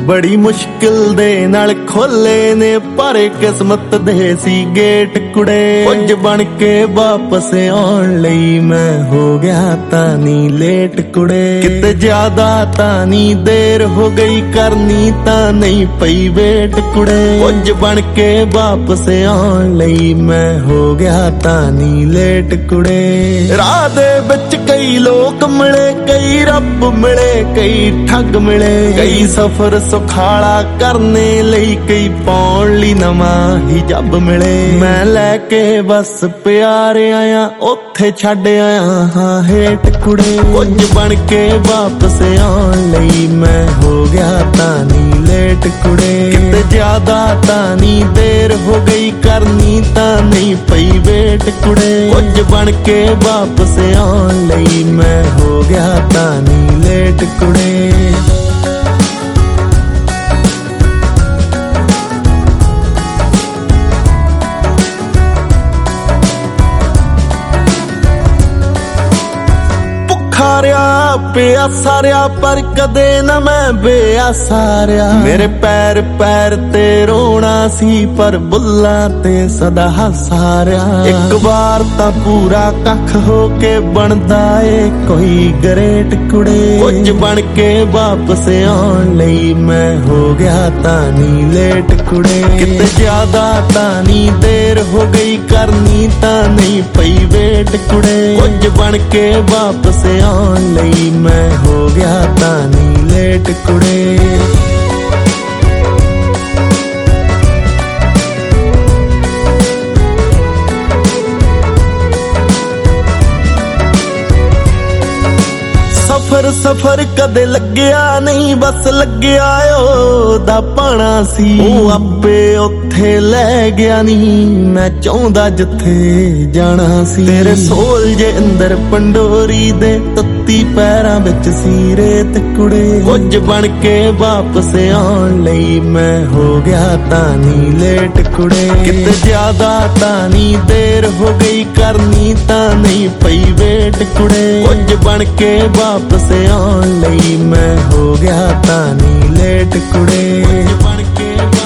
ਬੜੀ ਮੁਸ਼ਕਿਲ ਦੇ ਨਾਲ ਖੋਲੇ ਨੇ ਪਰ ਕਿਸਮਤ ਦੇ ਸੀ ਗੇਟ ਕੁੜੇ। ਕੁਝ ਬਣ ਕੇ ਵਾਪਸ ਆਉਣ ਲਈ ਮੈਂ ਹੋ ਗਿਆ ਤਾਂ ਨੀ ਲੇਟ ਕੁੜੇ। ਕਿਤੇ ਜ਼ਿਆਦਾ ਤਾਂ ਨੀ ਦੇਰ ਹੋ ਗਈ ਕਰਨੀ ਤਾਂ ਨਹੀਂ ਪਈ ਵੇਟ ਕੁੜੇ। ਕੁਝ ਬਣ ਕੇ ਵਾਪਸ ਆਉਣ ਲਈ ਮੈਂ ਹੋ ਗਿਆ ਤਾਂ ਨੀ ਲੇਟ ਕੁੜੇ। ਰਾਹ ਦੇ ਵਿੱਚ ਕਈ ਲੋਕ ਮਿਲੇ, ਕਈ ਰੱਬ ਮਿਲੇ, ਕਈ ਠੱਗ ਮਿਲੇ, ਕਈ ਸਫ਼ਰ ਸੁਖਾਲਾ ਕਰਨੇ ਲਈ, ਕਈ ਪਾਉਣ ਲਈ ਨਵਾਂ ਹਿਜਾਬ ਮਿਲੇ। ਮੈਂ ਲੈ ਕੇ ਬਸ ਪਿਆਰ ਆਇਆ ਉੱਥੇ ਛੱਡ ਆਇਆ ਹਾਂ ਹੇਠ ਕੁੜੇ। ਕੁਝ ਬਣ ਕੇ ਵਾਪਸ ਆਉਣ ਲਈ ਮੈਂ ਹੋ ਗਿਆ ਤਾਂ ਨੀ ਲੇਟ ਕੁੜੇ। ਕਿਤੇ ਜ਼ਿਆਦਾ ਤਾਂ ਨੀ ਦੇਰ ਹੋ ਗਈ ਕਰਨੀ ਤਾਂ ਨਹੀਂ ਪਈ ਵੇਟ ਕੁੜੇ। ਕੁਝ ਬਣ ਕੇ ਵਾਪਸ ਆਉਣ ਲਈ ਮੈਂ ਹੋ ਗਿਆ ਤਾਂ ਨੀ ਲੇਟ ਕੁੜੇ। ਖਾਰਿਆ ਪਿਆਸਾ ਰਿਆ ਪਰ ਕਦੇ ਨਾ ਮੈਂ ਬੇਆਸਾ ਰਿਆ। ਮੇਰੇ ਪੈਰ ਪੈਰ ਤੇ ਰੋਣਾ ਸੀ ਪਰ ਬੁੱਲਾਂ ਤੇ ਸਦਾ ਹਾਸਾ ਰਿਆ। ਇੱਕ ਵਾਰ ਤਾਂ ਪੂਰਾ ਕੱਖ ਹੋ ਕੇ ਬਣਦਾ ਏ ਕੋਈ ਗਰੇਟ ਕੁੜੇ। ਕੁਝ ਬਣ ਕੇ ਵਾਪਸ ਆਉਣ ਲਈ ਮੈਂ ਹੋ ਗਿਆ ਤਾਂ ਨੀ ਲੇਟ ਕੁੜੇ। ਕਿਤੇ ਜ਼ਿਆਦਾ ਤਾਂ ਨੀ ਦੇਰ ਹੋ ਗਈ ਕਰਨੀ ਤਾਂ ਨਹੀਂ ਪਈ ਵੇਟ ਕੁੜੇ। ਕੁਝ ਬਣ ਕੇ ਵਾਪਸ ਆਉਣ ਲਈ ਮੈਂ ਹੋ ਗਿਆ ਤਾਂ ਨੀ ਲੇਟ ਕੁੜੇ। ਸਫਰ ਕਦੇ ਲੱਗਿਆ ਨਹੀਂ ਬਸ ਲੱਗਿਆ ਉਹਦਾ ਪਾਣਾ ਸੀ। ਉਹ ਆਪੇ ਉੱਥੇ ਲੈ ਗਿਆ ਨਹੀਂ ਮੈਂ ਚਾਹੁੰਦਾ ਜਿੱਥੇ ਜਾਣਾ ਸੀ। ਤੇਰੇ ਸੋਲ ਜੇ ਅੰਦਰ ਪੰਡੋਰੀ ਦੇ ਤੱਤੀ ਪੈਰਾਂ ਵਿੱਚ ਸੀ ਰੇਤ ਕੁੜੇ। ਕੁਝ ਬਣ ਕੇ ਵਾਪਸ ਆਉਣ ਲਈ ਮੈਂ ਹੋ ਗਿਆ ਤਾਂ ਨੀ ਲੇਟ ਕੁੜੇ। ਕਿਤੇ ਜ਼ਿਆਦਾ ਤਾਂ ਨੀ ਦੇਰ ਹੋ ਗਈ ਕਰਨੀ ਤਾਂ ਨਹੀਂ ਪਈ ਵੇਟ ਕੁੜੇ। ਕੁਝ ਬਣ ਕੇ ਵਾਪਸ ਆਉਣ ਲਈ ਮੈਂ ਹੋ ਗਿਆ ਤਾਂ ਨੀ ਲੇਟ ਕੁੜੇ। ਕੁਝ ਬਣ ਕੇ